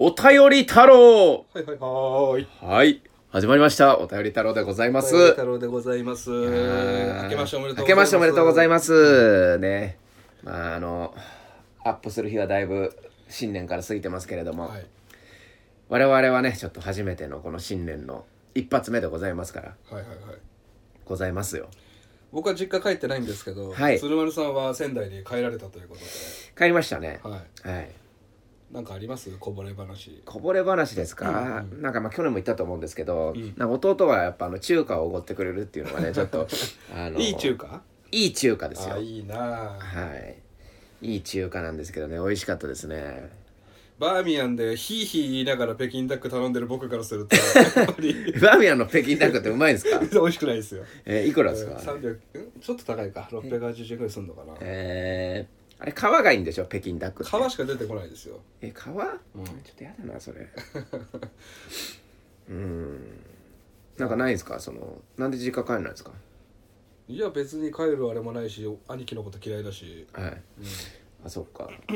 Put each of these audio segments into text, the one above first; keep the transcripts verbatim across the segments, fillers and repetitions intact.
お便り太郎。 はいはいはーい。 はい。始まりました。お便り太郎でございます。 お便り太郎でございます。明けましておめでとうございます。 明けましておめでとうございます。ね。まあ、あの、アップする日はだいぶ新年から過ぎてますけれども、はい、我々はね、ちょっと初めてのこの新年の一発目でございますから。 はいはいはい。 ございますよ。 僕は実家帰ってないんですけど、 はい、 鶴丸さんは仙台に帰られたということで。 帰りましたね。 はい。はい。なんかあります？こぼれ話。 こぼれ話ですか、うんうん、なんかまあ去年も言ったと思うんですけど、うん、なんか弟はやっぱあの中華をおごってくれるっていうのがねちょっとあのいい中華？ いい中華ですよ。 あ、いいな。はい。いい中華なんですけどね、美味しかったですね。 バーミヤンでヒーヒー言いながら北京ダック頼んでる僕からするとやっぱりバーミヤンの北京ダックってうまいんですか？ 美味しくないですよ。 えー、いくらですか？ さんびゃく、ちょっと高いか、ろっぴゃくはちじゅうえんくらいするのかな。 えーあれ皮がいいんでしょ、北京ダックって。 皮しか出てこないですよ。 え、皮、うん、ちょっとやだなそれうーん、なんかないんですか、そのなんで実家帰らないんですか？ いや別に帰るあれもないし、兄貴のこと嫌いだし。 はい、うん、あ、そっかうん、うん、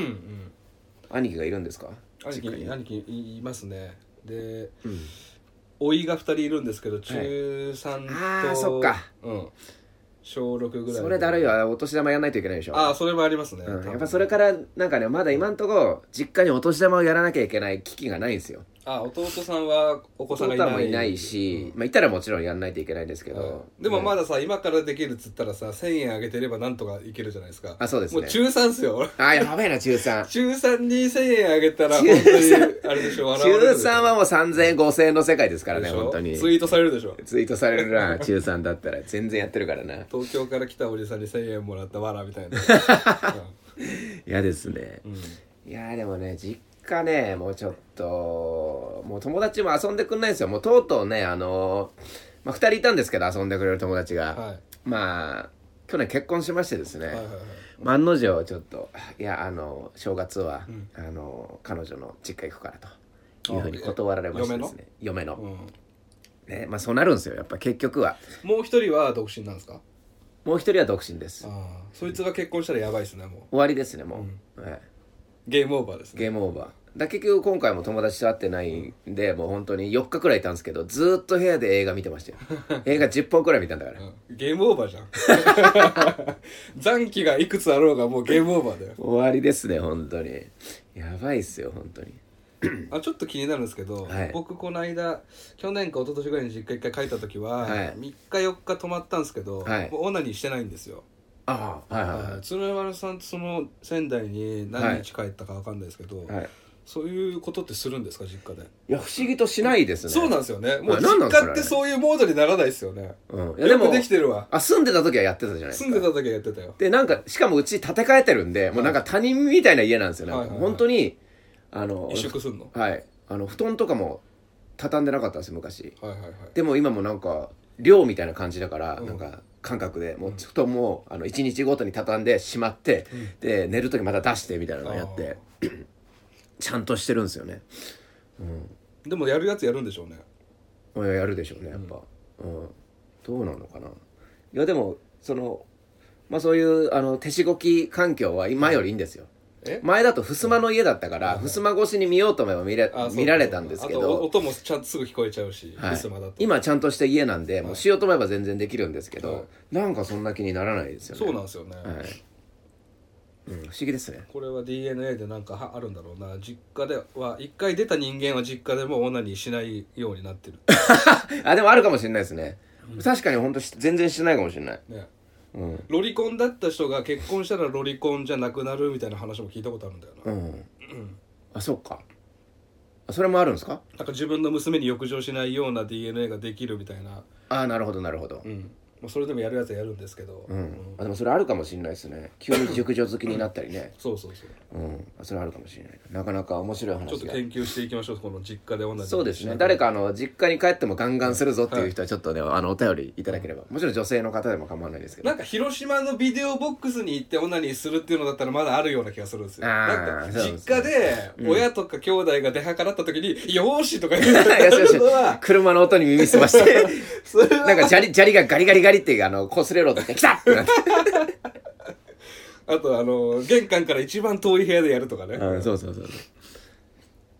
兄貴がいるんですか？ 兄貴、兄貴いますね。で、 うん、 甥いがふたりいるんですけど、中さんと、 はい、あ、そっか、 うん、小ろくぐらい。 それだるいわ、お年玉やんないといけないでしょ。 ああ、それもありますね、 うん、やっぱそれからなんかね、まだ今んとこ実家にお年玉をやらなきゃいけない危機がないんですよ。 あ、弟さんはお子さんがいない。 弟もいないし、うん、まあいたらもちろんやんないといけないんですけど、 うん、でもまださ、ね、今からできるっつったらさ、せんえんあげてればなんとかいけるじゃないですか。 あ、そうですね。 もう中さんっすよ。 あ、やべえな、中さん。 中さんにせんえんあげたら本当にあれでしょ、笑われるでしょ。 中さんはもうさんぜんえんごせんえんの世界ですからね、本当に。 ツイートされるでしょ。 ツイートされるな、中さんだったら全然やってるからな。 東京から来たおじさんにせんえんもらったわらみたいな。 嫌ですね、うん、いやでもね、実家ね、もうちょっともう友達も遊んでくんないんですよ。もうとうとうね、あのまあ、ふたりいたんですけど遊んでくれる友達が、はい、まあ去年結婚しましてですね、はいはいはい、まあ、案の定ちょっと、いや、あの正月は、うん、あの彼女の実家行くからというふうに断られましてですね、嫁の、嫁の、うん、ね、まあそうなるんですよ、やっぱ結局は。 もう一人は独身なんですか？ もう一人は独身です。 あ、そいつが結婚したらやばいですね、もう終わりですね、もう、うん、はい、ゲームオーバーですね。 ゲームオーバーだ。結局今回も友達と会ってないんで、もう本当によっかくらいいたんですけど、ずーっと部屋で映画見てましたよ映画じゅっぽんくらい見たんだから、 うん、ゲームオーバーじゃん残機がいくつあろうがもうゲームオーバーだよ。 終わりですね、本当にやばいっすよ、本当にあ、ちょっと気になるんですけど、はい、僕この間去年か一昨年ぐらいに実家一回帰った時は、はい、みっかよっか泊まったんですけど、はい、もうオナニーしてないんですよ。 ああ、はいはいはい。 鶴丸さんとその仙台に何日帰ったか分かんないですけど、はい、そういうことってするんですか、実家で？ いや、不思議としないですね。 そうなんですよね。もう実家ってそういうモードにならないですよね。うん、いやでもよくできてるわ。 あ、住んでた時はやってたじゃないですか。 住んでた時はやってたよ。 で、なんかしかもうち建て替えてるんで、はい、もうなんか他人みたいな家なんですよね、はいはいはい、本当にあの萎縮すんの？ はい、あの布団とかも畳んでなかったんですよ昔、 はいはいはい、 でも今もなんか寮みたいな感じだから、うん、なんか感覚でもう布団もあのいちにちごとに畳んでしまって、うん、で寝る時また出してみたいなのをやってちゃんとしてるんですよね、 うん、でもやるやつやるんでしょうね。 やるでしょうね、やっぱ、うんうん、どうなのかな。いやでもそのまあそういうあの手しごき環境は今よりいいんですよ。前だと襖の家だったから、うん、襖越しに見ようと思えば見れ、見られたんですけど、 あと音もちゃんとすぐ聞こえちゃうし、 はい、 襖だと今ちゃんとした家なんで、はい、もうしようと思えば全然できるんですけど、はい、なんかそんな気にならないですよね。 そうなんですよね、はい、 うん、不思議ですね。 これは ディーエヌエー でなんかあるんだろうな。実家では一回出た人間は実家でもオナニーしないようになってるあ、でもあるかもしれないですね、うん、確かに本当全然してないかもしれない、ね、 うん、ロリコンだった人が結婚したらロリコンじゃなくなるみたいな話も聞いたことあるんだよな、うんうん、 あ、そっか、それもあるんですか？ なんか自分の娘に浴場しないような ディーエヌエー ができるみたいな。 あ、なるほどなるほど、 うん、それでもやるやつはやるんですけど、 うんうん、あ、でもそれあるかもしれないですね。急に熟女好きになったりねそうそうそう、 うん、それあるかもしれない。なかなか面白い話が。 ちょっと研究していきましょう、この実家で同じ。 そうですね、誰かあの実家に帰ってもガンガンするぞっていう人はちょっとね、はい、あのお便りいただければ、もちろん女性の方でも構わないですけど、 なんか広島のビデオボックスに行ってオナニーするっていうのだったらまだあるような気がするんですよ。なんか実家で親とか兄弟が出計らった時に、うん、よーしとか言うのは車の音に耳すましてなんか砂利、砂利がガリガリガリってあの擦れろとってきたってなってあとあの玄関から一番遠い部屋でやるとかね、 うん、そうそうそう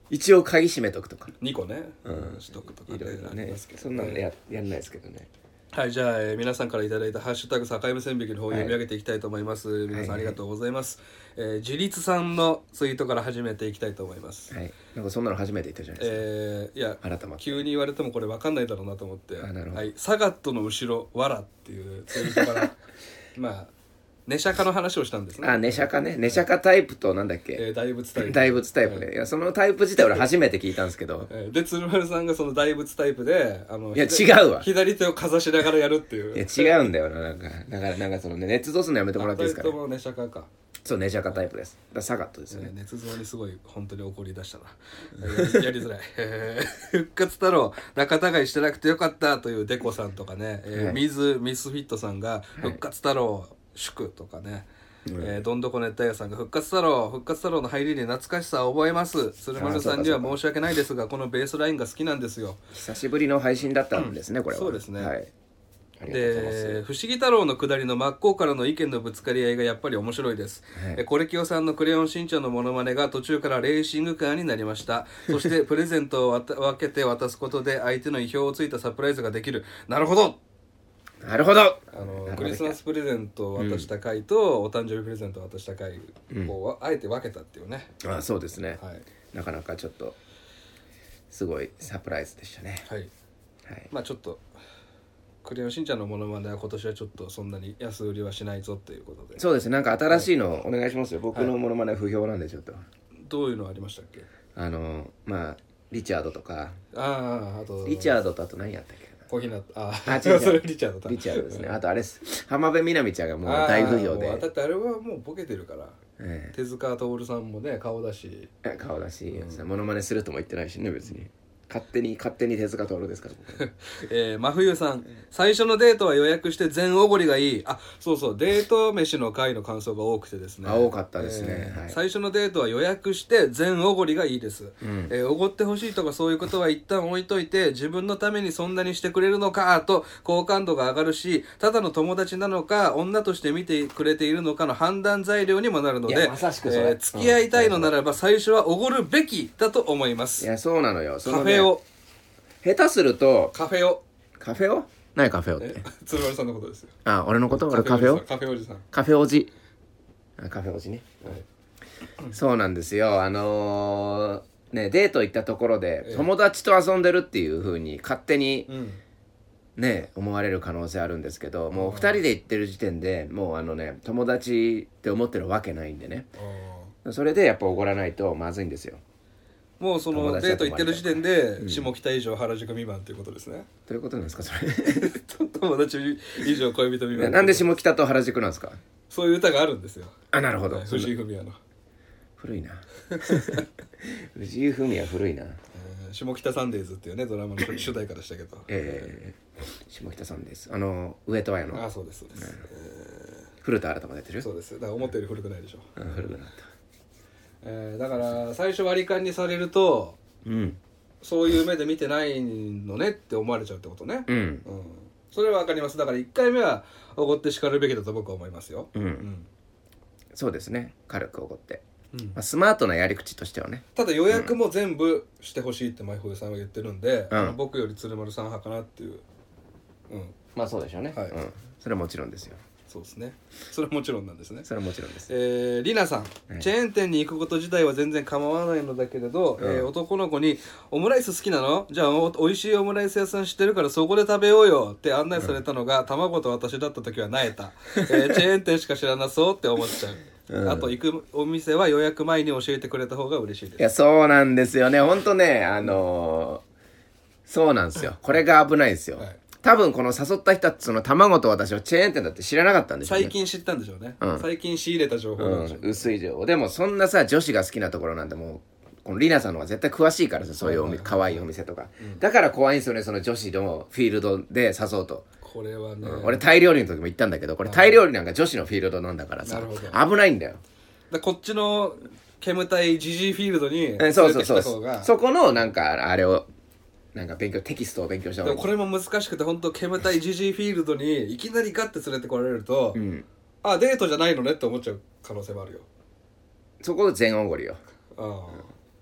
一応鍵閉めとくとかにこね、 うん、 しとくとかいろいろね、 ありますけどね。 そんなのややんないですけどね。 はい、じゃあ、えー皆さんからいただいたハッシュタグ境目線引きの方を読み上げていきたいと思います、はい、皆さんありがとうございます、はいはい、えー、自立さんのツイートから始めていきたいと思います。 はい、なんかそんなの初めて言ったじゃないですか。 えー、いや改まって急に言われてもこれ分かんないだろうなと思って、 あ、なるほど、 はい、サガットの後ろわらっていうツイートからまあネシャカの話をしたんですね。 あ、ネシャカね。ネシャカタイプとなんだっけ、 えー、大仏タイプ。 大仏タイプね、はい、いやそのタイプ自体俺初めて聞いたんですけど、 えー、で鶴丸さんがその大仏タイプであのいや違うわ、 左手をかざしながらやるっていう。 いや違うんだよな、なんかだからなんかそのね、捏造するのやめてもらっていいですかね。 ふたりともネシャカか。そう、 ネシャカタイプです。だサガットですよね。 えー、捏造にすごい本当に怒り出したなや, やりづらい、えー、復活太郎仲違いしてなくてよかったというデコさんとかね、えーはい、ミズミスフィットさんが復活太郎祝とかね、はい、えー、どんどこ熱帯夜さんが復活太郎復活太郎の入りに懐かしさを覚えます。鶴丸さんには申し訳ないですがこのベースラインが好きなんですよ。 久しぶりの配信だったんですね、うん、これは。 そうですね、 はい、 で不思議太郎の下りの真っ向からの意見のぶつかり合いがやっぱり面白いです、はい、コレキオさんのクレヨンしんちゃんのモノマネが途中からレーシングカーになりました。そしてプレゼントを分けて渡すことで相手の意表をついたサプライズができる。なるほどなるほど。 あのクリスマスプレゼントを渡した回と、うん、お誕生日プレゼントを渡した回を、うん、あえて分けたっていうね。 ああそうですね、 はい、 なかなかちょっとすごいサプライズでしたね。 はい、はい、まあちょっとクレヨンしんちゃんのモノマネは今年はちょっとそんなに安売りはしないぞっていうことで。 そうですね、なんか新しいのお願いしますよ、はい、僕のモノマネは不評なんでちょっと。 どういうのありましたっけ。 あのまあリチャードとか。 あああとリチャードとあと何やったっけ。 小日向ああ違う違うそれリチャードだ。 リチャードですね。あとあれです浜辺美波ちゃんがもう大不評で。 だってあれはもうボケてるから、ええ、手塚徹さんもね顔だし顔だし、うん、モノマネするとも言ってないしね別に。勝手に勝手に手塚徹ですから、 えー、真冬さん最初のデートは予約して全おごりがいい。あそうそうデート飯の回の感想が多くてですね。 あ多かったですね、 えーはい、 最初のデートは予約して全おごりがいいです。おご、うんえー、ってほしいとかそういうことは一旦置いといて自分のためにそんなにしてくれるのかと好感度が上がるし、ただの友達なのか女として見てくれているのかの判断材料にもなるので、 まさしくそれ、えー、 付き合いたいのならば最初はおごるべきだと思います。 いやそうなのよ。その、ね、 カフェを下手するとカフェオカフェオ何カフェオって鶴丸さんのことですよ。 あ俺のこと俺カフェオカフェおじさんカフェおじあカフェおじね、はい、そうなんですよ。あのー、ねデート行ったところで友達と遊んでるっていう風に勝手に、うんね思われる可能性あるんですけど、もうふたりで行ってる時点でもうあのね友達って思ってるわけないんでね。それでやっぱおごらないとまずいんですよ。 もうそのデート行ってる時点で下北以上原宿未満ということですね、うん、 どういうことなんですかそれ友達以上恋人未満。 なんで下北と原宿なんですか。 そういう歌があるんですよ。 あなるほど、 藤井フミヤの古いな藤井フミヤ古いな、えー、下北サンデーズっていうねドラマの主題歌でしたけどえー、下北サンデーズあの上戸彩のあそうですそうです、うんえー、古田新太も出てる。 そうですだから思ったより古くないでしょ、 うん、古くなったえー、だから最初割り勘にされると、うん、そういう目で見てないのねって思われちゃうってことね、うんうん、それは分かります。だからいっかいめはおごって叱るべきだと僕は思いますよ、うんうん、 そうですね軽くおごって、うんまあ、スマートなやり口としてはね。 ただ予約も全部してほしいって前冬さんは言ってるんで、うん、あの僕より鶴丸さん派かなっていう、 うん、まあそうでしょうね、はいうん、それはもちろんですよ。 そうですねそれはもちろんなんですね。 それはもちろんです。 えー、リナさん、はい、チェーン店に行くこと自体は全然構わないのだけれど、うんえー、男の子にオムライス好きなのじゃあおおいしいオムライス屋さん知ってるからそこで食べようよって案内されたのが、うん、卵と私だった時はなえた、えー、チェーン店しか知らなそうって思っちゃう、うん、あと行くお店は予約前に教えてくれた方が嬉しいです。 いやそうなんですよねほんとねあのー、そうなんですよこれが危ないですよ、はい多分この誘った人はその卵と私はチェーン店だって知らなかったんでしょうね。 最近知ったんでしょうね、うん、最近仕入れた情報なんでしょう、 うん、薄い情報でもそんなさ女子が好きなところなんてもうこのリナさんの方が絶対詳しいからさそういうおみ可愛いお店とか、うん、だから怖いんですよねその女子のフィールドで誘うと。 これはね、 うん、俺タイ料理の時も言ったんだけどこれタイ料理なんか女子のフィールドなんだからさ危ないんだよ。 だこっちの煙たいジジイフィールドに連れてきた方が、そうそうそうそこのなんかあれをなんか勉強テキストを勉強した方がいい。 でもこれも難しくて本当煙たいジジイフィールドにいきなりガッて連れてこられると、うん、あデートじゃないのねって思っちゃう可能性もあるよ。 そこで全おごりよ。 ああ、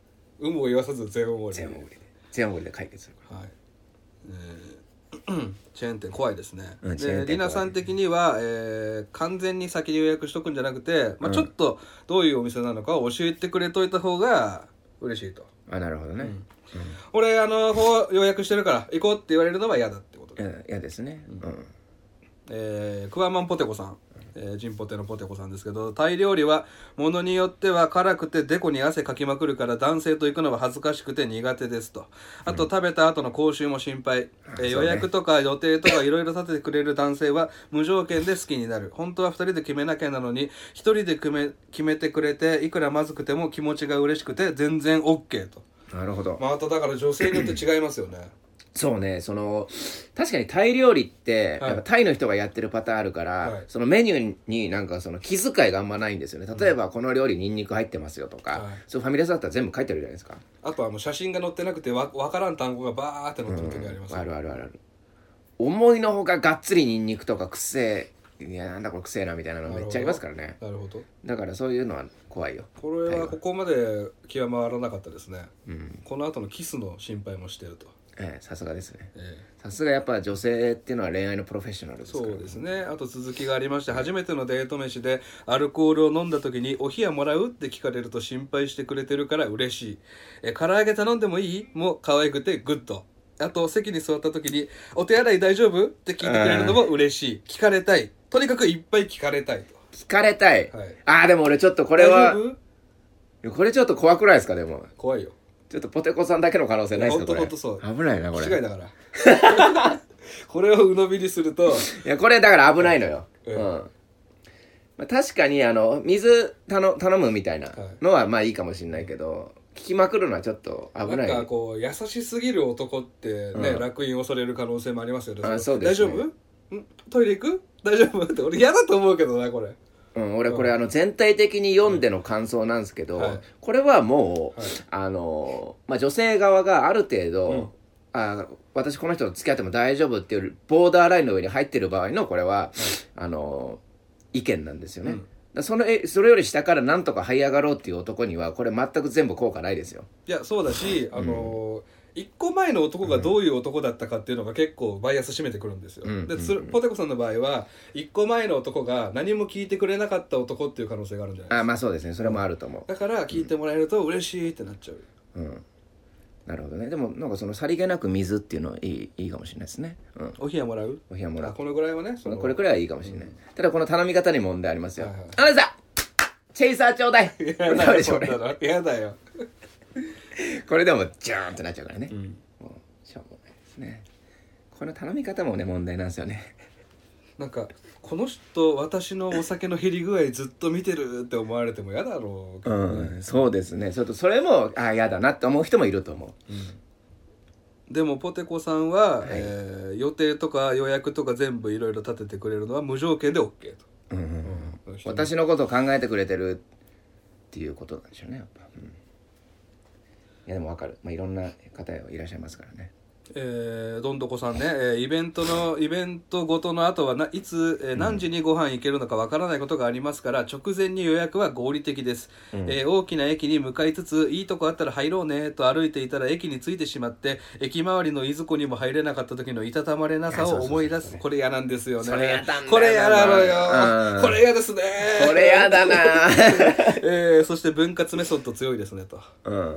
有無を言わさず全大盛り全大盛りで全大盛りで解決する。 はい、えー、チェーン店怖いですね、 うん、チェーン店怖い。 でリナさん的には、えー、完全に先に予約しとくんじゃなくて、まあ、ちょっとどういうお店なのかを教えてくれといた方が嬉しいと。 あ、なるほどね、うんうん、 俺あのこう予約してるから行こうって言われるのは嫌だってことで。 嫌ですね、うん、 えー、クワマンポテコさん、えー、ジンポテのポテコさんですけど、タイ料理はものによっては辛くてデコに汗かきまくるから男性と行くのは恥ずかしくて苦手ですと。あと、うん、食べた後の口臭も心配、えー、予約とか予定とかいろいろ立ててくれる男性は無条件で好きになる。本当はふたりで決めなきゃなのにひとりで決め、決めてくれていくらまずくても気持ちが嬉しくて全然 OK と。 なるほど。 まあ、あとだから女性によって違いますよねそうね、その確かにタイ料理って、はい、やっぱタイの人がやってるパターンあるから、はい、そのメニューになんかその気遣いがあんまないんですよね。例えば、うん、この料理ニンニク入ってますよとか、はい、そうファミレスだったら全部書いてあるじゃないですか。 あとあの写真が載ってなくてわ分からん単語がバーって載ってる時あります、ね、 うん、あるあるあるある。思いのほかがっつりニンニクとかくせえ、いやなんだこれくせえなみたいなのめっちゃありますからね。 なるほど。 だからそういうのは怖いよ。 これはここまで気は回らなかったですね、うん、この後のキスの心配もしてると。 ええ、さすがですね。さすがやっぱ女性っていうのは恋愛のプロフェッショナルですから、ね、 そうですね。あと続きがありまして、初めてのデート飯でアルコールを飲んだ時にお冷やもらうって聞かれると心配してくれてるから嬉しい。え唐揚げ頼んでもいいも可愛くてグッド。あと席に座った時にお手洗い大丈夫って聞いてくれるのも嬉しい。聞かれたい。とにかくいっぱい聞かれたいと。 聞かれたい、はい、ああでも俺ちょっとこれはこれちょっと怖くないですか。でも怖いよ。 ちょっとポテコさんだけの可能性ないですか。これほんとそう危ないなこれ。 違いだからこれを鵜呑みにするといやこれだから危ないのよ、うんうん、まあ、確かにあの水頼頼むみたいなのはまあいいかもしれないけど、はい、聞きまくるのはちょっと危ない。 なんかこう優しすぎる男ってね、うん、楽印を恐れる可能性もありますよね。 あ、そうですね。 大丈夫？んトイレ行く？大丈夫？って俺嫌だと思うけどなこれ。 うん、俺これあの全体的に読んでの感想なんですけど、はい、これはもう、はい、あのまあ、女性側がある程度、うん、あ私この人と付き合っても大丈夫っていうボーダーラインの上に入ってる場合のこれは、はい、あの意見なんですよね、うん、だそのそれより下からなんとか這い上がろうっていう男にはこれ全く全部効果ないですよ。 いやそうだし、あのーうんいっこまえの男がどういう男だったかっていうのが結構バイアス占めてくるんですよ、うん、でポテコさんの場合はいっこまえの男が何も聞いてくれなかった男っていう可能性があるんじゃないですか。 あ、まあそうですね、それもあると思う。 だから聞いてもらえると嬉しいってなっちゃう、 うん、なるほどね。でもなんかそのさりげなく水っていうのはいい、いいかもしれないですね、うん、 お冷やもらうお冷やもらうこのぐらいはね、 そのこれくらいはいいかもしれない、うん、ただこの頼み方に問題ありますよ、はいはい、あなたチェイサーちょうだいやだよやだよこれでもジャーンってなっちゃうからね、うん、しょうもないですね。この頼み方もね問題なんですよね。 なんかこの人私のお酒の減り具合ずっと見てるって思われても嫌だろう、 うん、そうですね。それとそれもあ嫌だなって思う人もいると思う、 うん、でもポテコさんは、はい、えー、予定とか予約とか全部いろいろ立ててくれるのは無条件で OK と、うんうんうんうん、私のことを考えてくれてるっていうことなんでしょうね、やっぱ、うん、いやでも分かる、まあ、いろんな方いらっしゃいますからね。 えー、どんどこさんね、えー、イベントのイベントごとの後はないつ、えー、何時にご飯行けるのかわからないことがありますから、うん、直前に予約は合理的です、うん、えー、大きな駅に向かいつついいとこあったら入ろうねと歩いていたら駅に着いてしまって駅周りのいずこにも入れなかった時のいたたまれなさを思い出す。これ嫌なんですよね。 それ嫌なんだよ。 これ嫌なのよ、うん、これ嫌ですね。 これ嫌だなえー、そして分割メソッド強いですねと、うん、はい、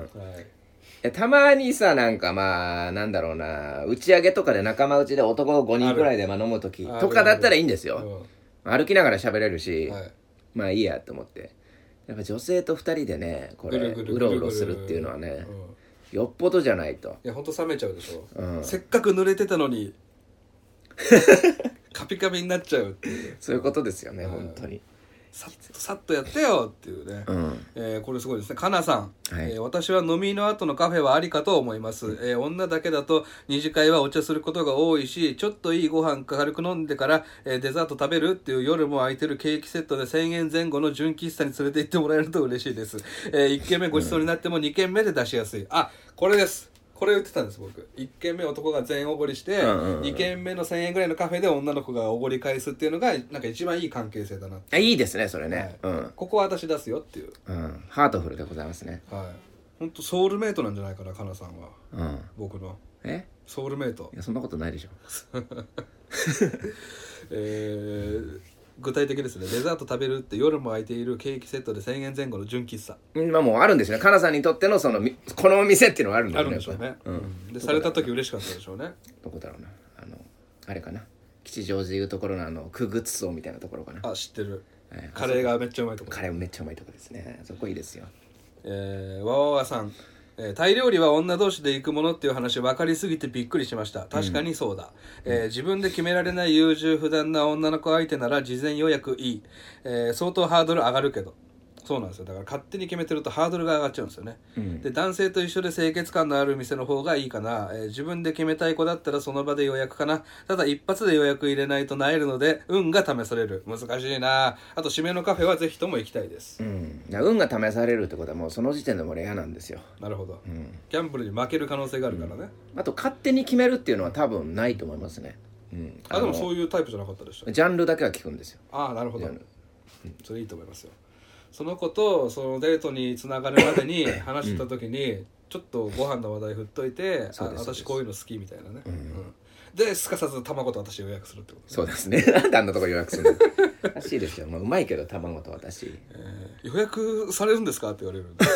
たまにさ、なんかまあなんだろうな、打ち上げとかで仲間内で男ごにんくらいでまあ飲むときとかだったらいいんですよ、うん、歩きながら喋れるし、はい、まあいいやと思って。やっぱ女性とふたりでねこれうろうろするっていうのはね、うん、よっぽどじゃないと。 いやほんと冷めちゃうでしょ、うん、せっかく濡れてたのにカピカピになっちゃうっていうそういうことですよね、うん、本当にさっとさっとやってよっていうね、うん、えー、これすごいですね。かなさん、はい、えー、私は飲みの後のカフェはありかと思います、うん、えー、女だけだと二次会はお茶することが多いし、ちょっといいご飯軽く飲んでから、えー、デザート食べるっていう夜も空いてるケーキセットでせんえんぜん後の純喫茶に連れて行ってもらえると嬉しいです、えー、いっけんめごちそうになってもにけんめで出しやすい。あ、これです、これ言ってたんです僕。いっけんめ男が全おごりして、うんうんうん、にけんめのせんえんぐらいのカフェで女の子がおごり返すっていうのがなんか一番いい関係性だなって。 いいですねそれね、 はい、うん、ここは私出すよっていう、 うん、ハートフルでございますね。 はい、 本当ソウルメイトなんじゃないかな、かなさんは。 うん。 僕のえソウルメイト。 いやそんなことないでしょ。 えー、具体的ですね。デザート食べるって夜も空いているケーキセットでせんえんぜん後の純喫茶。 まあもうあるんですよね。かなさんにとってのそのみこの店っていうのがあるんだあよね。 るんでしょうね。 うんうんでされた時嬉しかったでしょうね。 どこだろうな。あのあれかな。吉祥寺いうところのあのクグツソみたいなところかな。 あ、知ってる。 えーカレーがめっちゃうまいところ。 カレーめっちゃうまいとこですね。そこいいですよ。 えー、わわわさん、えータイ料理は女同士で行くものっていう話分かりすぎてびっくりしました。確かにそうだ、うんえー、自分で決められない優柔不断な女の子相手なら事前予約いい、えー、相当ハードル上がるけど、そうなんですよ。だから勝手に決めてるとハードルが上がっちゃうんですよね、うん、で男性と一緒で清潔感のある店の方がいいかな、えー、自分で決めたい子だったらその場で予約かな。ただ一発で予約入れないとなえるので運が試される。難しいな。あと締めのカフェはぜひとも行きたいです、 うん、運が試されるってことはもうその時点でもレアなんですよ。 なるほど、 うん、 ギャンブルに負ける可能性があるからね、 うん、あと勝手に決めるっていうのは多分ないと思いますね、うん、 あ, あでもそういうタイプじゃなかったでしたジャンルだけは聞くんですよ。 ああなるほど、うん、それいいと思いますよ。その子とそのデートにつながるまでに話した時に、うん、ちょっとご飯の話題振っといて、あ私こういうの好きみたいなね、うんうん、ですかさず卵と私予約するってこと、ね、 そうですね。なんであんなとこ予約するのらしいですよ。まあ、うまいけど卵と私、 えー、予約されるんですかって言われるんで、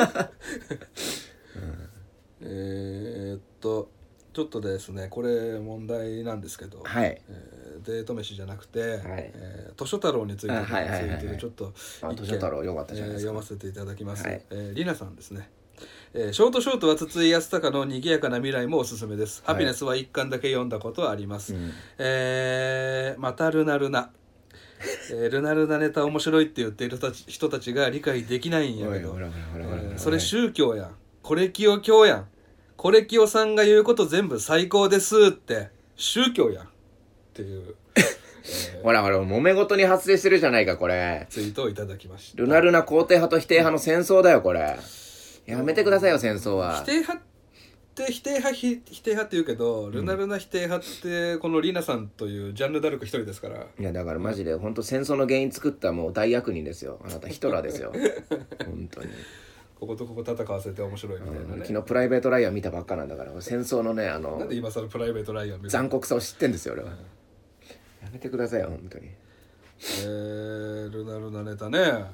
うん、えーっとちょっとですねこれ問題なんですけど、 はいえー、デート飯じゃなくて、はいえー、図書太郎についてについてちょっと図書太郎よかったじゃないですか、 えー、読ませていただきます、 はいえー、りなさんですね、えー、ショートショートは筒井康隆の賑やかな未来もおすすめです、はい、ハピネスは一巻だけ読んだことはあります、うんえー、またルナルナえー、ルナルナネタ面白いって言っている人たちが理解できないんやけど、それ宗教やん、コレキオ教やん、コレキオさんが言うこと全部最高ですって宗教やんっていう、えー、ほらほら揉め事に発生してるじゃないかこれ。 ツイートをいただきました。 ルナルナ肯定派と否定派の戦争だよこれ。やめてくださいよ戦争は。 否定派って否定派否定派って言うけど、ルナルナ否定派ってこのリナさんというジャンルダルク一人ですから。 いやだからマジで本当戦争の原因作ったもう大悪人ですよ。あなたヒトラーですよ本当に。 こことここ戦わせて面白いみたいなね、 うん、昨日プライベートライアン見たばっかなんだから戦争のねあのなんで今更プライベートライアン見た残酷さを知ってんですよ俺は、うん、やめてくださいよ本当に。 えー、ルナルナネタね、はいはい、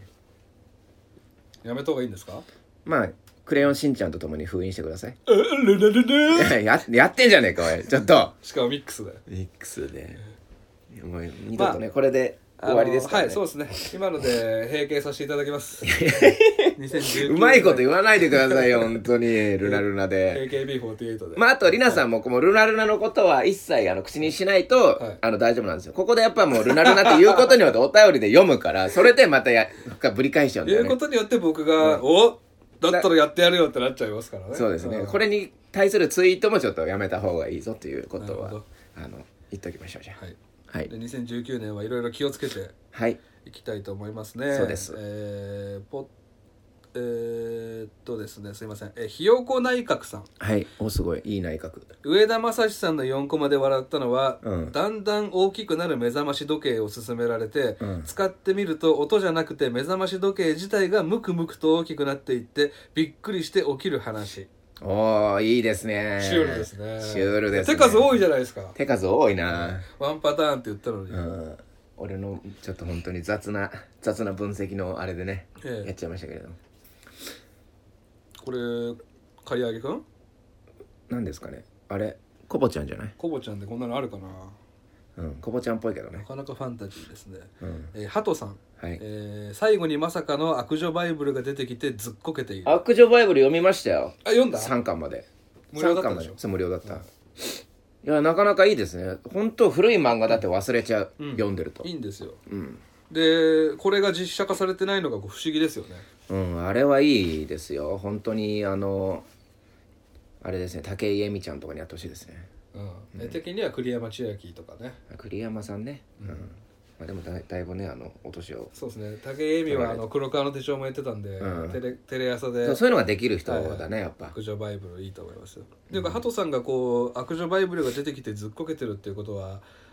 やめた方がいいんですか。 まあクレヨンしんちゃんと共に封印してください。 ルナルナや, やってんじゃねえかおいちょっと。 しかもミックスでミックスでもう二度とね、まあ、これで終わりですからね。 はいそうですね。今ので閉経させていただきますうまいこと言わないでくださいよ本当にルナルナでエーケービーフォーティーエイト でまああとリナさんもこのルナルナのことは一切あの口にしないと、はい、あの大丈夫なんですよ。ここでやっぱもうルナルナって言うことによってお便りで読むからそれでまたやぶり返しちゃうんだよね。 言うことによって僕が、うん、おだったらやってやるよってなっちゃいますからね。 そうですね、うん、これに対するツイートもちょっとやめた方がいいぞということはあの言っときましょうじゃあ。はいはい、 でにせんじゅうきゅうねんはいろいろ気をつけていきたいと思いますね、はい、 そうです、 えー、ポえー、っとですねすいません、えひよこ内閣さん、 はいおすごいいい内閣。 上田正史さんのよんコマで笑ったのは、 うん、 だんだん大きくなる目覚まし時計を勧められて、うん、使ってみると音じゃなくて目覚まし時計自体がムクムクと大きくなっていってびっくりして起きる話。 おーいいですね。 シュールですね。 シュールですね。 手数多いじゃないですか。 手数多いな、 ワンパターンって言ったのに、 うん、俺のちょっと本当に雑な雑な分析のあれでね、ええ、やっちゃいましたけれども、 これ刈り上げくん何ですかねあれコボちゃんじゃない。 コボちゃんでこんなのあるかな。 うんコボちゃんっぽいけどね。 なかなかファンタジーですね、 うんえー、ハトさん、 はいえー、最後にまさかの悪女バイブルが出てきてずっこけている。 悪女バイブル読みましたよ。 あ読んだ。 さんかんまで無料だったでしょ。 そう無料だった、うん、いやなかなかいいですね。本当古い漫画だって忘れちゃう、うん、読んでるといいんですよ、 うん、 でこれが実写化されてないのが不思議ですよね。 うんあれはいいですよ本当に。あのあれですね武井絵美ちゃんとかにやってほしいですね。 うん、絵的には栗山千明とかね。 栗山さんね、うんうんまあ、でも だ, だいぶねあのお年を。 そうですね武井絵美はあの黒川の手帳もやってたんで、うん、テ, レテレ朝でそういうのができる人だね、はい、やっぱ悪女バイブルいいと思いますよ。っていうか、うん、ハトさんがこう悪女バイブルが出てきてずっこけてるっていうことは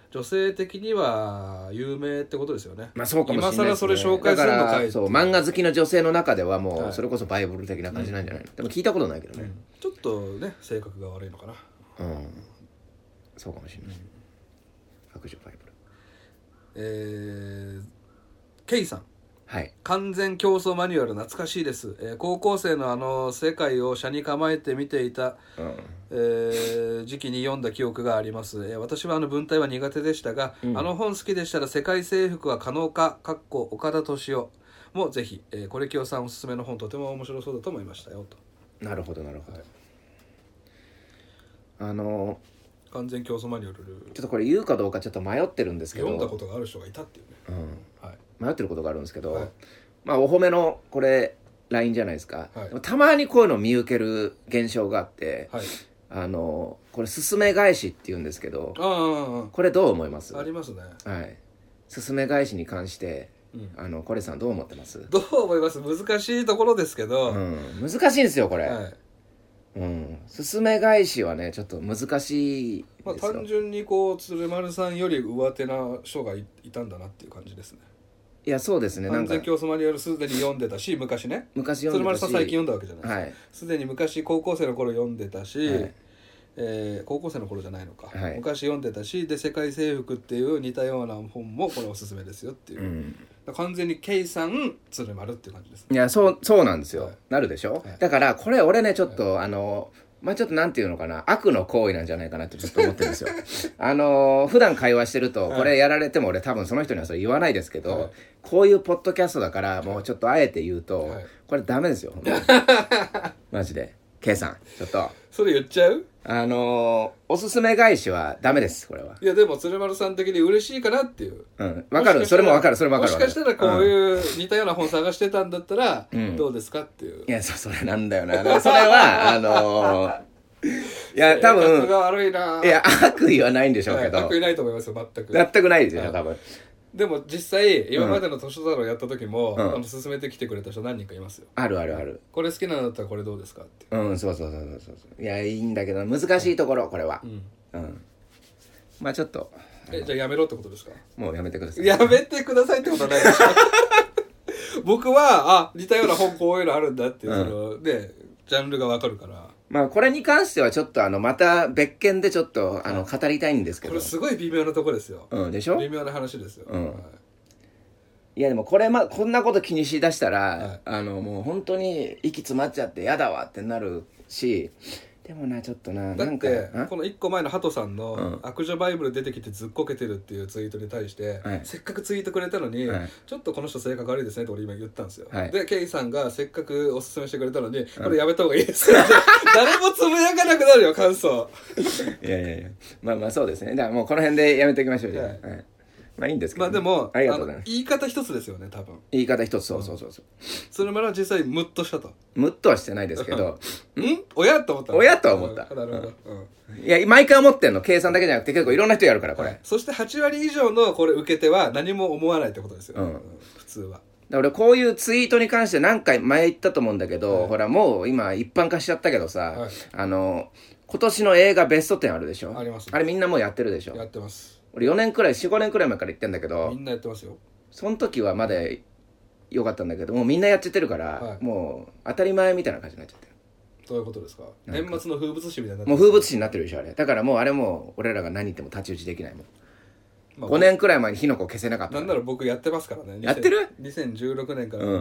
女性的には有名ってことですよね。 まあそうかもしれないですね。 今更それ紹介するのかいって。 そう漫画好きの女性の中ではもうそれこそバイブル的な感じなんじゃないの、はい、でも聞いたことないけどね、うん、 ちょっとね性格が悪いのかな。 うんそうかもしれない、うん、白状バイブル。 えー、ケイさん、 はい、 完全競争マニュアル懐かしいです、えー、高校生のあの世界を車に構えて見ていた、うんえー、時期に読んだ記憶があります、えー、私はあの文体は苦手でしたが、うん、あの本好きでしたら世界征服は可能かかっこ岡田敏夫もぜひ、えー、コレキオさんおすすめの本とても面白そうだと思いましたよと。 なるほどなるほど、はい、あの完全競争マニュアルちょっとこれ言うかどうかちょっと迷ってるんですけど、 読んだことがある人がいたっていうね、 うんはい、迷ってることがあるんですけど、 はい、 まあお褒めのこれ ライン じゃないですか、はい、たまにこういうの見受ける現象があって、はい、あのこれ勧め返しっていうんですけど、 あこれどう思います？ ありますね、 はい、勧め返しに関して、うん、あのコレさんどう思ってます？ どう思います？難しいところですけど、 うん、難しいんですよこれ、はいうん、勧め返しはねちょっと難しいですよ、 まあ、単純にこう鶴丸さんより上手な人が い, いたんだなっていう感じですね。 いやそうですね。 完全競争マニュアルすでに読んでたし昔ね昔読んでたし鶴丸さん最近読んだわけじゃないですか、はい、すでに昔高校生の頃読んでたし、はいえー、高校生の頃じゃないのか、はい、昔読んでたしで世界征服っていう似たような本もこれおすすめですよっていう、うん、完全にケイさん鶴丸っていう感じです、ね、 いやそうそうなんですよ、はい、なるでしょ、はい、だからこれ俺ねちょっと、はい、あのまあちょっとなんていうのかな悪の行為なんじゃないかなってちょっと思ってるんですよあの普段会話してるとこれやられても俺多分その人にはそれ言わないですけど、はい、こういうポッドキャストだからもうちょっとあえて言うと、はい、これダメですよマジでKさんちょっとそれ言っちゃう？ あのー、おすすめ返しはダメですこれは。 いやでも鶴丸さん的に嬉しいかなっていう。 うんわかるそれもわかるそれもわかる。 もしかしたらこういう似たような本探してたんだったらどうですかっていう。 うん、いやそそれなんだよなそれはあのーいや多分が悪いないや悪意はないんでしょうけど、 はい、悪意ないと思いますよ全く全くないですよ、はい、多分でも実際今までの図書太郎やった時も、うん、あの勧めてきてくれた人何人かいますよ。 あるあるある。 これ好きなんだったらこれどうですかってうんそうそうそうそうそういやいいんだけど難しいところこれは、うんうん、まあちょっとえじゃあやめろってことですか？ もうやめてください。 やめてくださいってことはないでしょ僕はあ似たような本こういうのあるんだっていう、うん、そのでジャンルがわかるからまあこれに関してはちょっとあのまた別件でちょっとあの語りたいんですけど、 これすごい微妙なとこですよ。 うんでしょ？ 微妙な話ですよ。 うん。はい、いやでもこれまこんなこと気にしだしたら、はい、あのもう本当に息詰まっちゃってやだわってなるし、でもなちょっとなだってこのいっこまえのハトさんの悪女バイブル出てきてずっこけてるっていうツイートに対して、はい、せっかくツイートくれたのに、はい、ちょっとこの人性格悪いですねって俺今言ったんですよ、はい、でケイさんがせっかくおすすめしてくれたのに、うん、これやめた方がいいです誰もつぶやかなくなるよ感想いやいやいやまあまあそうですね。だからもうこの辺でやめておきましょうじゃあ、はいはいまあいいんですけど、ね、 まあでもありがとうございます。 言い方一つですよね多分。 言い方一つそうそうそうそう。 それまでは実際ムッとしたと。 ムッとはしてないですけど。 ん？親と思った。 親とは思った。 なるほど。 うん、いや毎回思ってんの計算だけじゃなくて結構いろんな人やるからこれ。はい、 そしてはち割以上のこれ受け手は何も思わないってことですよ。うん、普通は。 だ俺こういうツイートに関して何回前言ったと思うんだけど、はい、ほらもう今一般化しちゃったけどさ、はい、あの今年の映画ベストじゅうあるでしょ。 あります、ね。 あれみんなもうやってるでしょ。 やってます。 俺よねんくらい よん,ご 年くらい前から言ってんだけどみんなやってますよ。 その時はまだ良かったんだけどもうみんなやっちゃってるから、はい、もう当たり前みたいな感じになっちゃってる。 どういうことですか？年末の風物詩みたいになってる。 もう風物詩になってるでしょあれ。だからもうあれも俺らが何言っても太刀打ちできないもん、まあ、ごねんくらい前に火の粉消せなかった。 なんなら僕やってますからね。 やってる？ にせんじゅうろくねんから、うん、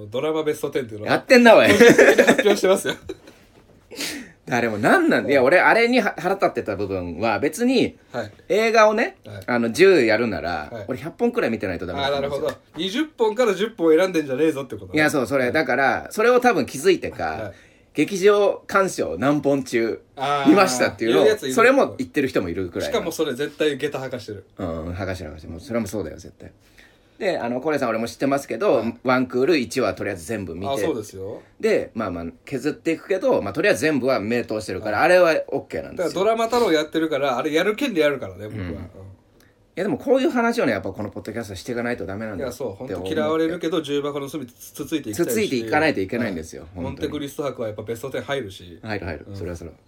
ドラマベストじゅうっていうのをやってんなおい発表してますよあれもなんなんいや俺あれに腹立ってた部分は別に映画をね、はい、あのじゅうやるなら、はい、俺ひゃっぽんくらい見てないとダメなんですよ。あなるほどにじゅっぽんからじゅっぽん選んでんじゃねえぞってこと、ね、 いやそうそれ、はい、だからそれを多分気づいてか、はい、劇場鑑賞何本中見ましたっていうのをそれも言ってる人もいるくらい。 しかもそれ絶対下駄履かしてる。 うん履かしてる履かしてる。もうそれもそうだよ絶対。であのコレさん俺も知ってますけど、はい、ワンクールいちわとりあえず全部見て、 あそうですよ。 でまあまあ削っていくけど、まあ、とりあえず全部は目通してるから、はい、あれは OK なんですよ。 だからドラマ太郎やってるからあれやる権利やるからね僕は、うんうん、いやでもこういう話をねやっぱこのポッドキャストしていかないとダメなんだ。 いやそう本当嫌われるけど重箱の隅つついていきたいしつついていかないといけないんですよ、 はい、モンテクリスト博はやっぱベストじゅう入るし入る入る、うん、それはそれは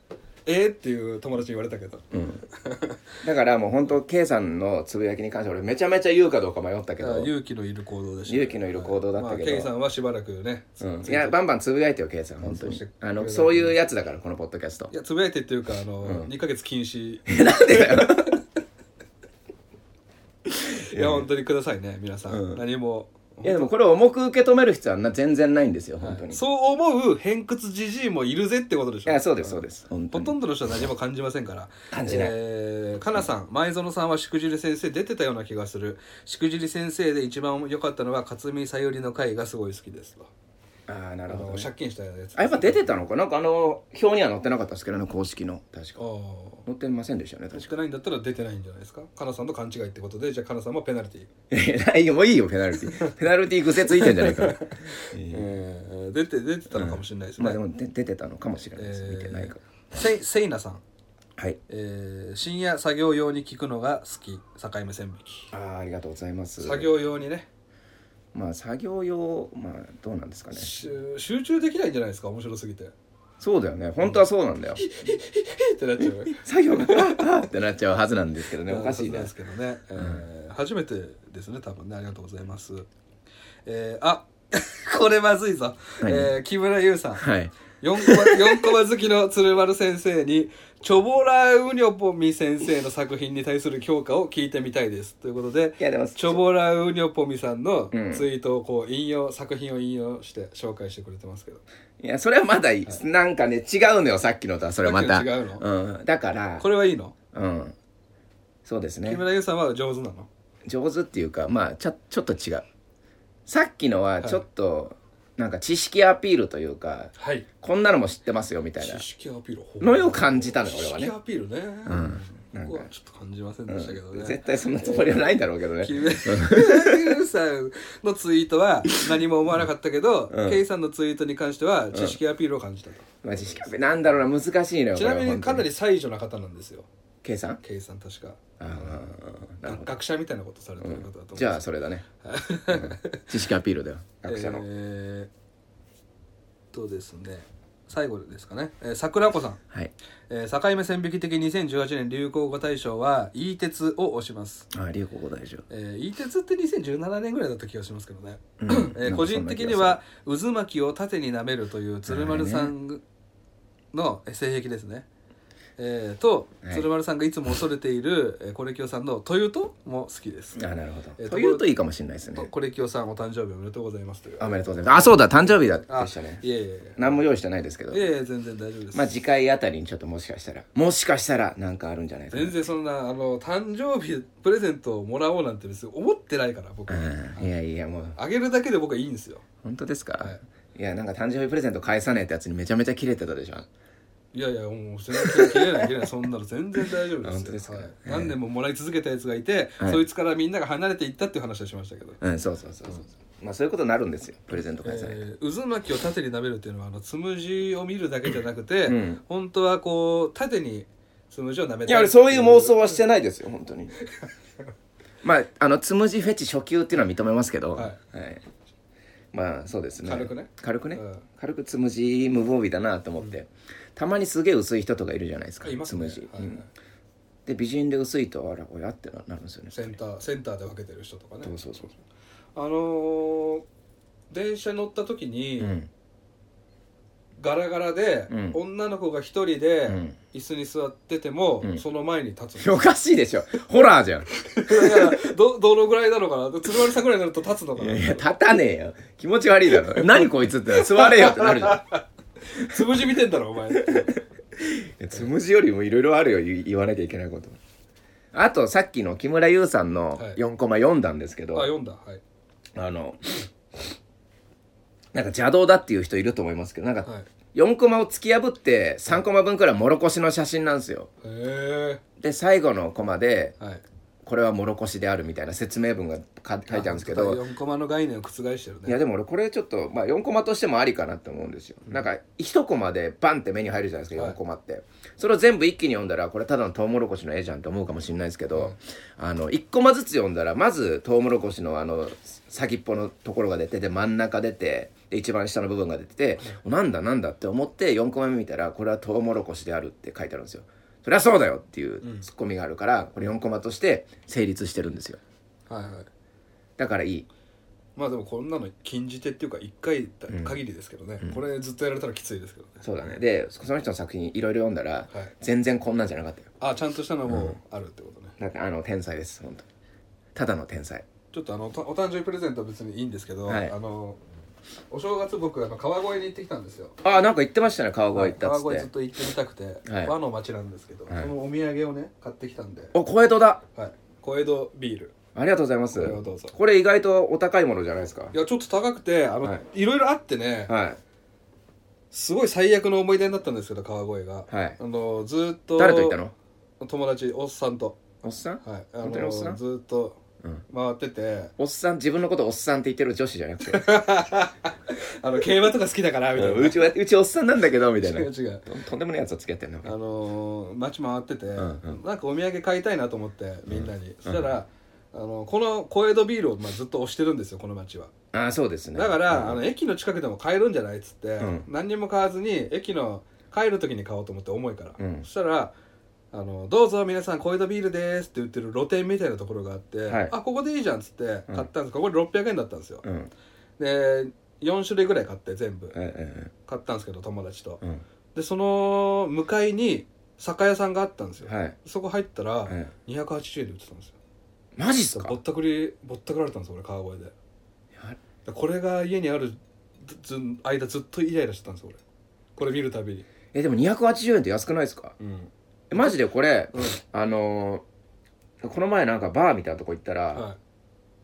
えー、っていう友達に言われたけど、 うん、だからもう本当 K さんのつぶやきに関して俺めちゃめちゃ言うかどうか迷ったけど、 勇気のいる行動でした、 勇気のいる行動だったけど、 まあ、K さんはしばらくね、 うん、いやバンバンつぶやいてよ K さん本当にあのそそういうやつだからこのポッドキャスト。 いやつぶやいてっていうかあの、うん、にかげつ禁止なんでだよいや本当にくださいね皆さん、うん、何もいやでもこれを重く受け止める必要は全然ないんですよ本当に、はい、 そう思う偏屈じじいもいるぜってことでしょ。 いやそうですそうです、 ほとんどの人は何も感じませんから感じない、 えー、かなさん前園さんはしくじり先生出てたような気がする。しくじり先生で一番良かったのは勝見さゆりの回がすごい好きですと。 ああなるほど、ね、 借金したやつあやっぱ出てたのかなんかあの表には載ってなかったですけどね公式の確か載ってませんでしたよね確か。 載ってないんだったら出てないんじゃないですか。かなさんの勘違いってことでじゃあかなさんもペナルティーいやもういいよペナルティーペナルティー癖ついてんじゃないかえー、出て出てたのかもしれないですね、 うん、まあでもで出てたのかもしれないです、えー、見てないからせいせいなさんはい、 えー、深夜作業用に聞くのが好き境目線引き。 ああありがとうございます。 作業用にねまあ作業用まあどうなんですかね集中できないんじゃないですか面白すぎて。 そうだよね本当はそうなんだよってなっちゃう作業がああってなっちゃうはずなんですけどねおかしいですけどね、えー、初めてですね多分ねありがとうございます。えー、あこれまずいぞ、えー、木村優さん、はいよんコマよんコマ好きの鶴丸先生にチョボラウニョポミ先生の作品に対する評価を聞いてみたいですということで、いやでもチョボラウニョポミさんのツイートをこう引用、うん、作品を引用して紹介してくれてますけど、 いやそれはまだいい、はい、なんかね違うのよさっきのとはそれまた違うの、 うん、だからこれはいいの。 うんそうですね。 木村優さんは上手なの。 上手っていうかまあちょ、ちょっと違う。さっきのはちょっと、はいなんか知識アピールというか、はい、こんなのも知ってますよみたいな知識アピールのよう感じたのよ俺はね。 知識アピールね、うん、僕はちょっと感じませんでしたけどね、 うん、絶対そんなつもりはないんだろうけどね。 キムさんのツイートは何も思わなかったけど、うん、ケイさんのツイートに関しては知識アピールを感じたと、 うんまあ、知識アピールなんだろうな難しいのよ。 ちなみにかなり才女な方なんですよケイさん。 ケイさん確かああ学者みたいなことされてる方だと思う、 うん、じゃあそれだね、うん、知識アピールだよ学者の、 えーとですね最後ですかね、えー、桜子さん、はいえー、境目線引き的にせんじゅうはちねん流行語大賞は E 鉄を推します。 あ流行語大賞、 えー、E 鉄ってにせんじゅうななねんぐらいだった気がしますけどね、うんえー、個人的には渦巻きを縦に舐めるという鶴丸さんの性癖ですね、えー、と、はい、鶴丸さんがいつも恐れている、えー、コレキオさんのトユトも好きです。 あなるほど、えー、トユトいいかもしれないですね。 コレキオさんお誕生日おめでとうございますという。 おめでとうございます。あそうだ誕生日だでしたね。 いやいやいや何も用意してないですけど。 いやいや全然大丈夫です。 まあ次回あたりにちょっともしかしたらもしかしたらなんかあるんじゃないですか。 全然そんなあの誕生日プレゼントをもらおうなんて別に思ってないから僕は、 うん、いやいやもうあげるだけで僕はいいんですよ。 本当ですか、 はい、 いやなんか誕生日プレゼント返さねえってやつにめちゃめちゃキレてたでしょ。 いやいやもう全然切れない切れないそんなの全然大丈夫です。 本当ですか、はいえー、何年ももらい続けたやつがいて、はい、そいつからみんなが離れていったっていう話はしましたけど、 うんそうそうそうそう、うん、まあそういうことになるんですよプレゼント返さないと、 えー、渦巻きを縦に舐めるっていうのはあのつむじを見るだけじゃなくて、うん、本当はこう縦につむじを舐めて。 いやそういう妄想はしてないですよ本当にまああのつむじフェチ初級っていうのは認めますけど、はいはい、まあそうですね軽くね軽くね、うん、軽くつむじ無防備だなと思って、うんたまにすげえ薄い人とかいるじゃないですか。 いますね。 つむじ、はいはいうん、で美人で薄いとあらおやってなるんですよね。 センターセンターで分けてる人とかね。 そうそうそう。 あのー、電車乗った時に、うん、ガラガラで、うん、女の子が一人で、うん、椅子に座ってても、うん、その前に立つ。 おかしいでしょ。ホラーじゃん。 どどのぐらいなのかな。鶴丸さんぐらいになると立つのかな。 いやいや立たねえよ。気持ち悪いだろ。何こいつって座れよってなるじゃん。 つむじ見てんだろお前つむじよりもいろいろあるよ言わなきゃいけないこと。あとさっきの木村優さんのよんコマ読んだんですけど、 はい、あ読んだ、はい、 あのなんか邪道だっていう人いると思いますけどなんかよんコマを突き破ってさんコマ分くらいもろこしの写真なんですよ。 へで最後のコマで、はいこれはもろこしであるみたいな説明文が書いてあるんですけどよんコマの概念を覆してるね。 いやでも俺これちょっと、まあ、よんコマとしてもありかなって思うんですよ、うん、なんかいちコマでバンって目に入るじゃないですか、はい、よんコマってそれを全部一気に読んだらこれただのトウモロコシの絵じゃんって思うかもしれないですけど、うん、あのいちコマずつ読んだらまずトウモロコシのあの先っぽのところが出てで真ん中出てで一番下の部分が出てて、うん、なんだなんだって思ってよんこまめ見たらこれはトウモロコシであるって書いてあるんですよ。それはそうだよっていうツッコミがあるから、うん、これよんコマとして成立してるんですよ。 はいはい。 だからいい。 まあでもこんなの禁じ手っていうかいっかい限りですけどね、うん、これずっとやられたらきついですけどね。 そうだね。でその人の作品いろいろ読んだら、はい、全然こんなんじゃなかったよ。 あ、ちゃんとしたのもあるってことね。 うん、なんかあの天才です本当に。ただの天才。 ちょっとあのお誕生日プレゼントは別にいいんですけど、はい、あのお正月僕あの川越に行ってきたんですよ。 あ、なんか行ってましたね、川越行ったっつって、 はい、川越ずっと行ってみたくて、はい、和の町なんですけど、はい、そのお土産をね買ってきたんで。 お、小江戸だ。 はい、小江戸ビール。 ありがとうございます。 これをどうぞ。 これ意外とお高いものじゃないですか。 いやちょっと高くてあの、はい、いろいろあってね、 はい、 すごい最悪の思い出になったんですけど川越が、はい、あのずっと誰と行ったの？ 友達おっさんと。 おっさん？ はい、あのおっさんずっと回ってて、うん、 おっさん、自分のことおっさんって言ってる女子じゃなくてあの競馬とか好きだからみたいな、 うちはうちおっさんなんだけどみたいな。 違う違う、 とんでもないやつと付き合ってんの。 あのー、街回ってて、うんうん、なんかお土産買いたいなと思ってみんなに、うん、そしたら、うん、あのこの小江戸ビールを、まあ、ずっと推してるんですよこの街は。 ああ、そうですね。 だから、うん、あの駅の近くでも買えるんじゃないっつって、うん、何にも買わずに駅の帰る時に買おうと思って重いから、うん、そしたらあのどうぞ皆さん小江戸ビールですって言ってる露店みたいなところがあって、はい、あここでいいじゃんっつって買ったんですけど、うん、これろっぴゃくえんだったんですよ、うん、でよん種類ぐらい買って全部、ええ、買ったんですけど友達と、うん、でその向かいに酒屋さんがあったんですよ、はい、そこ入ったらにひゃくはちじゅうえんで売ってたんですよ。 マジっすか？ ぼったくりぼったくられたんですよ俺川越で。これが家にあるず間ずっとイライラしてたんですよ俺これ見るたびに。 えでもにひゃくはちじゅうえんって安くないですか？うん、マジでこれ、うん、あのー、この前なんかバーみたいなとこ行ったら、はい、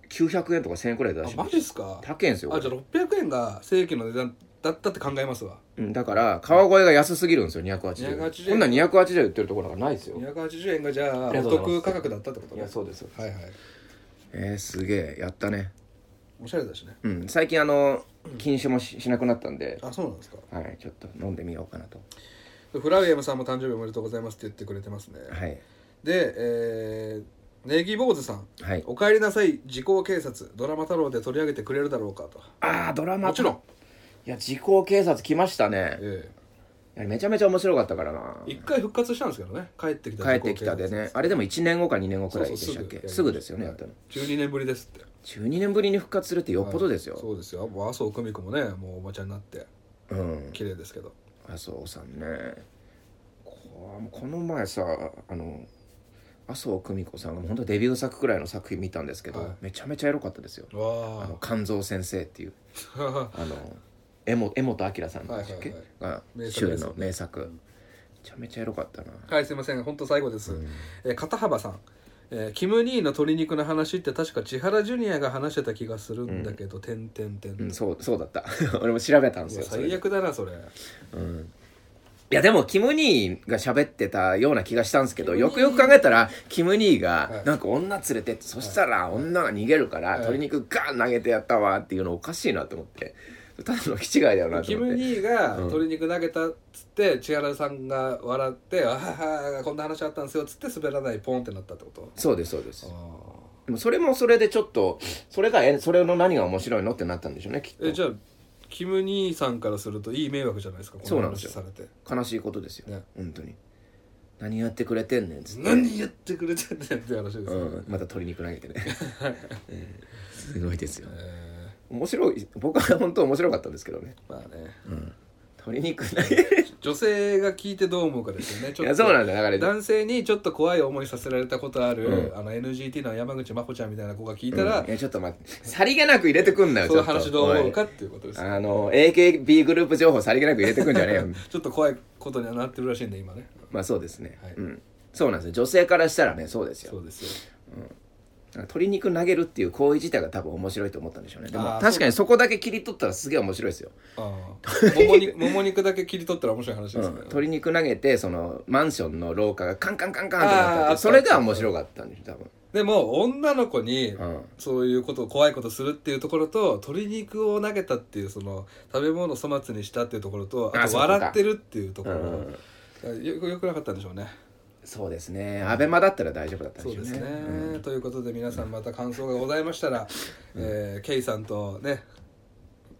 きゅうひゃくえんとかせんえんくらいで出してました。 マジっすか？ 高いんですよ。 あ、じゃあろっぴゃくえんが正規の値段だったって考えますわ。 うん、だから川越が安すぎるんですよにひゃくはちじゅうえん。にひゃくはちじゅうえんこんなんにひゃくはちじゅうえん売ってるところなんかないですよ。 にひゃくはちじゅうえんがじゃあお得価格だったってことね。 いやそうです。 はいはい。 えー、すげえやったね。 おしゃれだしね。 うん、最近あの禁酒も し, しなくなったんで。 あ、そうなんですか。 はい、ちょっと飲んでみようかなと。 フラウエムさんも誕生日おめでとうございますって言ってくれてますね。 はい。 で、えー、ネギ坊主さん、はい、お帰りなさい時効警察ドラマ太郎で取り上げてくれるだろうかと。 ああ、ドラマもちろん。 いや時効警察来ましたね。ええ、いやめちゃめちゃ面白かったからな。 一回復活したんですけどね。帰ってきた帰ってきたでね。あれでもいちねんごかにねんごくらいでしたっけ。そうそう す, すぐですよね、やったの。 じゅうにねんぶりですって。 じゅうにねんぶりに復活するってよっぽどですよ。 はい、そうですよ。もう麻生久美子もねもうおばちゃんになってうん綺麗ですけど。 麻生さんね、こ, この前さあの麻生久美子さんが本当デビュー作くらいの作品見たんですけど、はい、めちゃめちゃエロかったですよ。あの肝臓先生っていうあの江本明さんでしたっけ、が主演の名作、めちゃめちゃエロかったな。 はい、すいません本当最後です、うん、えー、片幅さん、えー、キム・ニーの鶏肉の話って確か千原ジュニアが話してた気がするんだけど、うん、てんてんてん、うん、 そうそうだった俺も調べたんですよ。 最悪だなそれ。 うん、いやでもキム・ニーが喋ってたような気がしたんですけど、よくよく考えたらキム・ニーがなんか女連れてって、はい、そしたら女が逃げるから、はい、鶏肉ガン投げてやったわっていうのおかしいなと思って、ただの気違いだよなと思って。 キム・ニーが鶏肉投げたっつって、うん、千原さんが笑ってあははこんな話あったんですよっつって滑らないポンってなったってこと。 そうですそうです。でもそれもそれでちょっとそれがえそれの何が面白いのってなったんでしょうねきっと。 えじゃあキム兄さんからするといい迷惑じゃないですか。 そうなんですよ。されて悲しいことですよ、ね、本当に。何やってくれてんねんつって何やってくれてんねんって話ですよ、ね、うん、 また鶏肉投げてね、えー、すごいですよ、えー、面白い。僕は本当面白かったんですけどね。 まあね、 うん、鶏肉投げ女性が聞いてどう思うかですよね。ちょっといやそうなんだ。だから男性にちょっと怖い思いさせられたことある、うん、あの エヌジーティー の山口真帆ちゃんみたいな子が聞いたら、うん、 いやちょっと待ってさりげなく入れてくんなよ。 そういう話どう思うかっていうことです。 あの エーケービー グループ情報さりげなく入れてくんじゃねえよちょっと怖いことにはなってるらしいんで今ね。 まあそうですね、はい、うん、そうなんですよ。女性からしたらねそうですよ。 そうですよ、うん。 鶏肉投げるっていう行為自体が多分面白いと思ったんでしょうね。でも確かにそこだけ切り取ったらすげえ面白いですよ。 あもも肉もも肉だけ切り取ったら面白い話ですね、うん、 鶏肉投げてそのマンションの廊下がカンカンカンカンってなったって、それが面白かったんです多分。 でも女の子にそういうこと怖いことするっていうところと、鶏肉を投げたっていうその食べ物を粗末にしたっていうところと、あと笑ってるっていうところ、うん、よくよくなかったんでしょうね。 そうですね。アベマだったら大丈夫だったんでしょうね。 そうですね、 うん、 ということで皆さんまた感想がございましたら、うん、えー、ケイさんとね、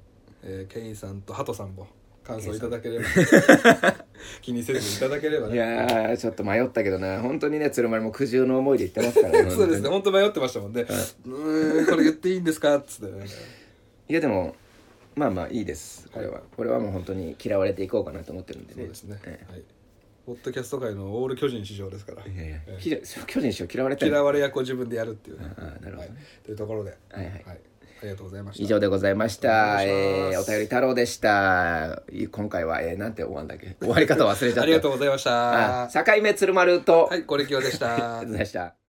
えー、ケインさんとハトさんも感想いただければ気にせずにいただければね。 いやーちょっと迷ったけどな、本当にね鶴丸も苦渋の思いで言ってますからねそうですね、本当迷ってましたもんね、うーんこれ言っていいんですかっつってね。 いやでもまあまあいいですこれは、はい、これはもう本当に嫌われていこうかなと思ってるんでね。 そうですね、 ええ、 はい、ポッドキャスト界のオール巨人市場ですから。 いやいや、 えええ、巨人師匠嫌われた嫌われ役を自分でやるっていうね。 ああなるほどね、はい、 というところで、 はいはい、 はい、ありがとうございました。 以上でございました。お, えー、お便り太郎でした。今回は、えー、なんて終わんだっけ終わり方忘れちゃった。 ありがとうございました。 境目鶴丸と、 はい、これきよでした。 ありがとうございました。